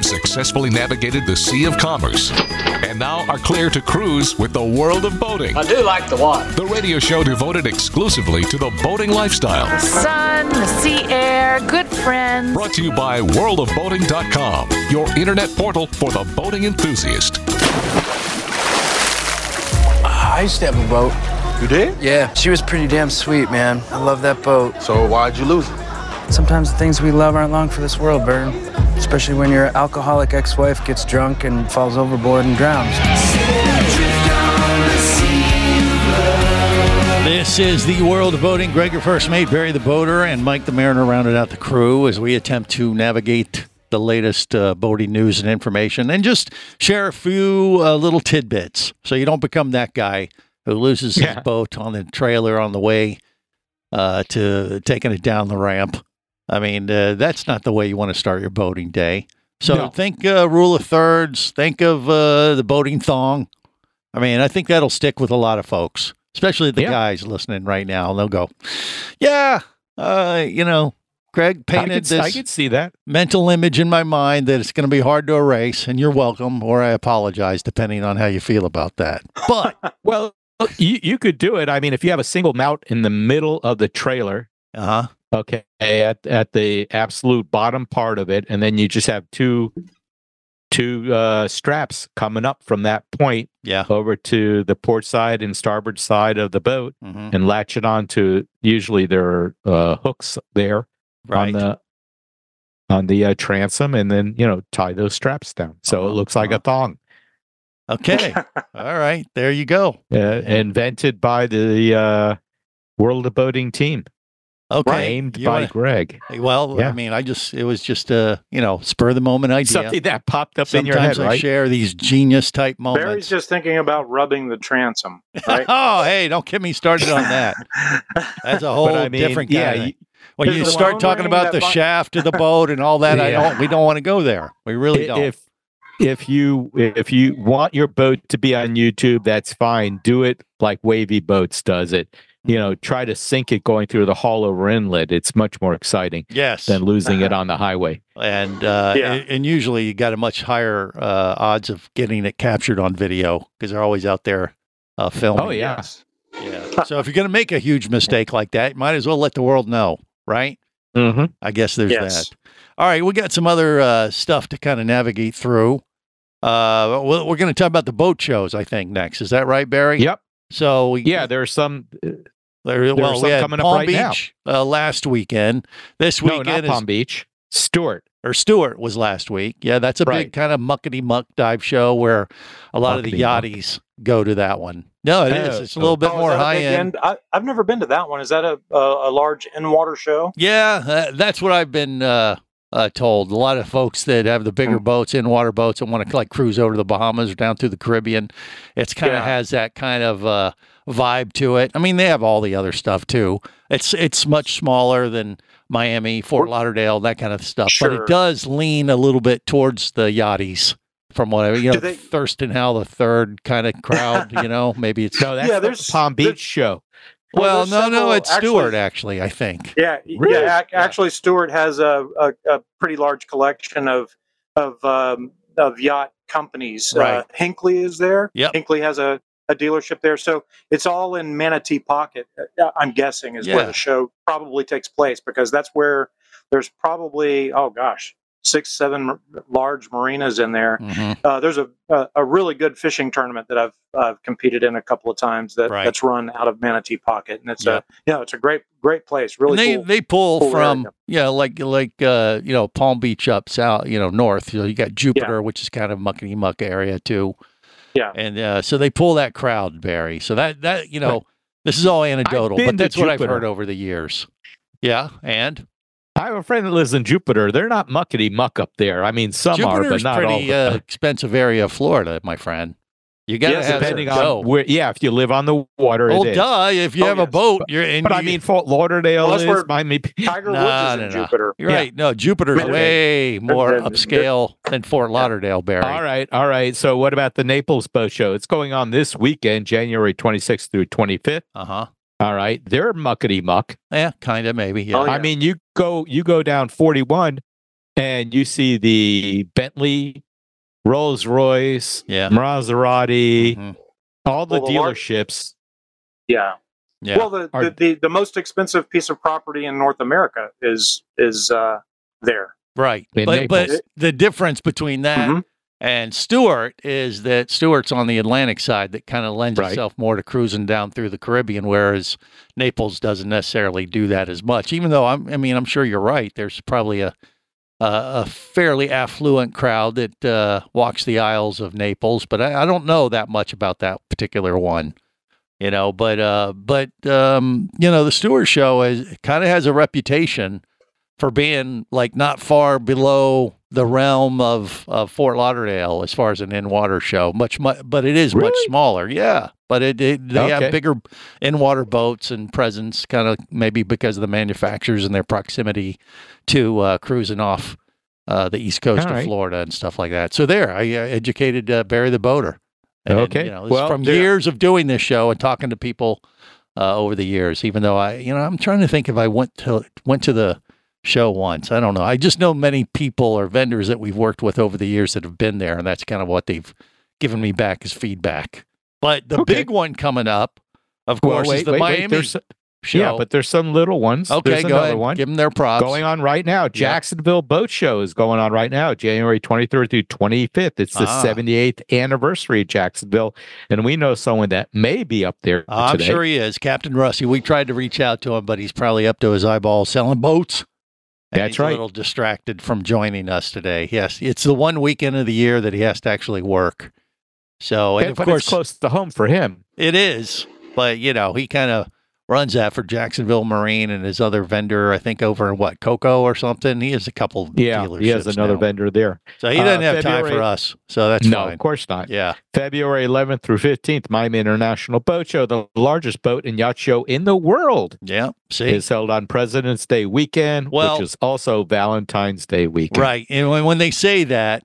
successfully navigated the Sea of Commerce and now are clear to cruise with the world of boating. I do like the water. The radio show devoted exclusively to the boating lifestyle. The sun, the sea air, good friends. Brought to you by worldofboating.com, your internet portal for the boating enthusiast. I used to have a boat. You did? Yeah, she was pretty damn sweet, man. I love that boat. So why'd you lose it? Sometimes the things we love aren't long for this world, Vern. Especially when your alcoholic ex-wife gets drunk and falls overboard and drowns. This is the world of boating. Greg, your first mate, Barry the boater, and Mike the mariner rounded out the crew as we attempt to navigate the latest boating news and information and just share a few little tidbits so you don't become that guy who loses his boat on the trailer on the way to taking it down the ramp. I mean, that's not the way you want to start your boating day. So think rule of thirds. Think of the boating thong. I mean, I think that'll stick with a lot of folks, especially the guys listening right now. They'll go, Greg painted this I could see that mental image in my mind that it's going to be hard to erase, and you're welcome, or I apologize, depending on how you feel about that. But well, you could do it. I mean, if you have a single mount in the middle of the trailer, okay, at the absolute bottom part of it, and then you just have two straps coming up from that point over to the port side and starboard side of the boat, and latch it onto. Usually there are hooks there. Right. On the transom, and then tie those straps down so it looks like a thong. Okay, all right, there you go. Invented by the World of Boating team. Okay, named by Greg. Well, I mean, it was just a spur of the moment idea. Something that popped up Sometimes in your head, right? I share these genius type moments. Barry's just thinking about rubbing the transom. Right? Oh, hey, don't get me started on that. That's a whole different guy. When you start talking about the shaft of the boat and all that, we don't want to go there. We really don't. If you want your boat to be on YouTube, that's fine. Do it like Wavy Boats does it. Try to sink it going through the hollow inlet. It's much more exciting than losing it on the highway. And and usually you got a much higher odds of getting it captured on video because they're always out there filming. Oh, yeah. Yeah. So if you're going to make a huge mistake like that, you might as well let the world know, right? Mm-hmm. I guess there's that. All right, we got some other stuff to kind of navigate through. We're going to talk about the boat shows, I think, next. Is that right, Barry? Yep. So there's some. We had coming Palm up right Beach last weekend. This weekend not Palm Beach. Stewart was last week. Yeah, that's a big kind of muckety muck dive show where a lot of the yachties go to that one. No, it is. It's a little bit more high end. I've never been to that one. Is that a large in-water show? Yeah, that's what I've been told. A lot of folks that have the bigger boats, in-water boats, and want to cruise over to the Bahamas or down through the Caribbean. It's kind of has that kind of vibe to it. I mean, they have all the other stuff too. It's much smaller than Miami, Fort Lauderdale, that kind of stuff. Sure. But it does lean a little bit towards the yachties. From what Thurston Howell the Third kind of crowd, maybe it's there's the Palm Beach show. Well, no, it's Stewart actually. I think. Yeah, really? Actually, Stewart has a pretty large collection of yacht companies. Right. Hinckley is there. Yep. Hinckley has a dealership there, so it's all in Manatee Pocket. I'm guessing is where the show probably takes place because that's where there's probably 6-7 large marinas in there. Mm-hmm. There's a really good fishing tournament that I've competed in a couple of times that's run out of Manatee Pocket, and it's it's a great place. Really, and they pull from Palm Beach up south, north. You got Jupiter, which is kind of muckety muck area too. Yeah, and so they pull that crowd, Barry. So that this is all anecdotal, but that's what I've heard over the years. Yeah, and. I have a friend that lives in Jupiter. They're not muckety muck up there. I mean, some Jupiter's are, but not all. Pretty expensive area of Florida, my friend. You got to have depending on where. Yeah, if you live on the water. Well, duh. If you have a boat, you're in. But I mean, Fort Lauderdale is Miami. Tiger Woods is in Jupiter. You're right. No, Jupiter's way more upscale than Fort Lauderdale, Barry. All right. So, what about the Naples Boat Show? It's going on this weekend, January 26th through 25th. All right, they're muckety muck. Yeah, kind of maybe. Yeah. I mean, you go down 41, and you see the Bentley, Rolls-Royce, Maserati, all the dealerships. Yeah. Well, the most expensive piece of property in North America is there. Right. But the difference between that and Stuart is that Stuart's on the Atlantic side that kind of lends itself more to cruising down through the Caribbean, whereas Naples doesn't necessarily do that as much. Even though I'm sure you're right. There's probably a fairly affluent crowd that walks the aisles of Naples, but I don't know that much about that particular one. You know, but the Stuart Show kind of has a reputation for being like not far below the realm of Fort Lauderdale as far as an in-water show. But it is much smaller. Yeah, but they have bigger in-water boats and presence, kind of maybe because of the manufacturers and their proximity to cruising off the east coast of Florida and stuff like that. So I educated Barry the Boater. And, from years of doing this show and talking to people over the years, even though I'm trying to think if I went to the show once. I don't know. I just know many people or vendors that we've worked with over the years that have been there, and that's kind of what they've given me back as feedback. But the big one coming up, of course, is the Miami show. Yeah, but there's some little ones. Okay, there's go ahead. One. Give them their props. Going on right now. Jacksonville Boat Show is going on right now, January 23rd through 25th. It's the 78th anniversary of Jacksonville, and we know someone that may be up there today. I'm sure he is. Captain Rusty. We tried to reach out to him, but he's probably up to his eyeballs selling boats. That's right. A little distracted from joining us today. Yes, it's the one weekend of the year that he has to actually work. So, and of course, it's close to home for him. It is, but he kind of runs that for Jacksonville Marine and his other vendor, I think over in Cocoa or something. He has a couple of dealerships. He has another vendor there. So he doesn't have time for us. So that's fine. No, of course not. Yeah. February 11th through 15th, Miami International Boat Show, the largest boat and yacht show in the world. Yeah. Is held on President's Day weekend, which is also Valentine's Day weekend. Right. And when they say that,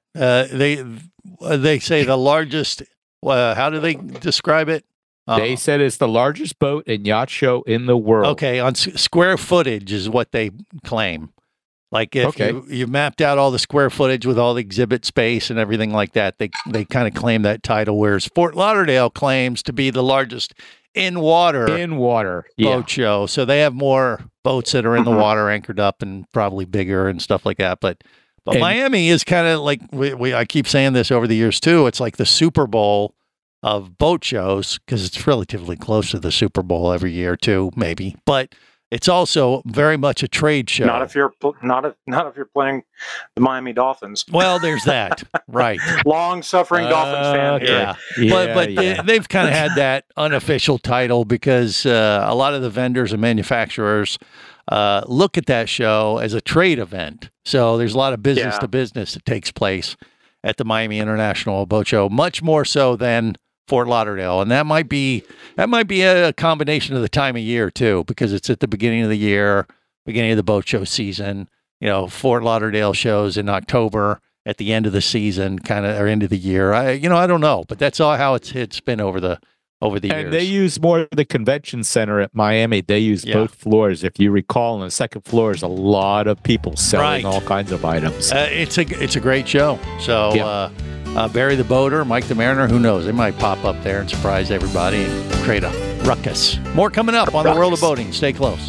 they say the largest, how do they describe it? They said it's the largest boat and yacht show in the world. Okay, on square footage is what they claim. Like if you mapped out all the square footage with all the exhibit space and everything like that, they kind of claim that title, whereas Fort Lauderdale claims to be the largest in-water boat show. So they have more boats that are in the water anchored up and probably bigger and stuff like that. But Miami is kind of like, I keep saying this over the years too, it's like the Super Bowl of boat shows, because it's relatively close to the Super Bowl every year too, maybe. But it's also very much a trade show. Not if you're playing the Miami Dolphins. Well, there's that, right? Long-suffering Dolphins fan here. Yeah. But they've kind of had that unofficial title because a lot of the vendors and manufacturers look at that show as a trade event. So there's a lot of business to business that takes place at the Miami International Boat Show, much more so than Fort Lauderdale. And that might be a combination of the time of year too, because it's at the beginning of the year, beginning of the boat show season. Fort Lauderdale shows in October at the end of the season, kind of, or end of the year. I don't know, but that's all how it's been over the years. And they use more of the convention center at Miami. They use both floors. If you recall, on the second floor is a lot of people selling all kinds of items. It's a great show. So Barry the Boater, Mike the Mariner, who knows? They might pop up there and surprise everybody and create a ruckus. More coming up on the World of Boating. Stay close.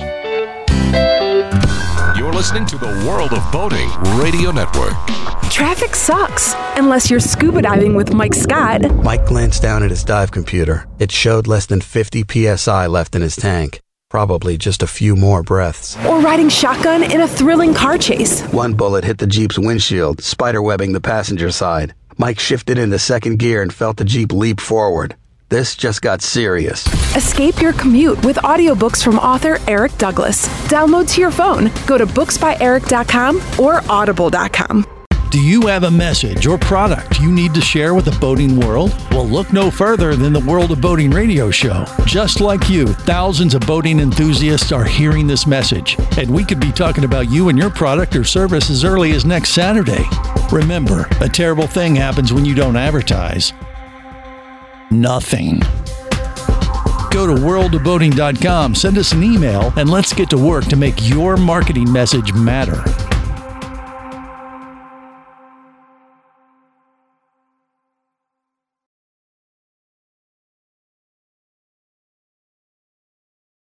You're listening to the World of Boating Radio Network. Traffic sucks, unless you're scuba diving with Mike Scott. Mike glanced down at his dive computer. It showed less than 50 PSI left in his tank. Probably just a few more breaths. Or riding shotgun in a thrilling car chase. One bullet hit the Jeep's windshield, spiderwebbing the passenger side. Mike shifted into second gear and felt the Jeep leap forward. This just got serious. Escape your commute with audiobooks from author Eric Douglas. Download to your phone. Go to booksbyeric.com or audible.com. Do you have a message or product you need to share with the boating world? Well, look no further than the World of Boating Radio Show. Just like you, thousands of boating enthusiasts are hearing this message, and we could be talking about you and your product or service as early as next Saturday. Remember, a terrible thing happens when you don't advertise. Nothing. Go to worldofboating.com, send us an email, and let's get to work to make your marketing message matter.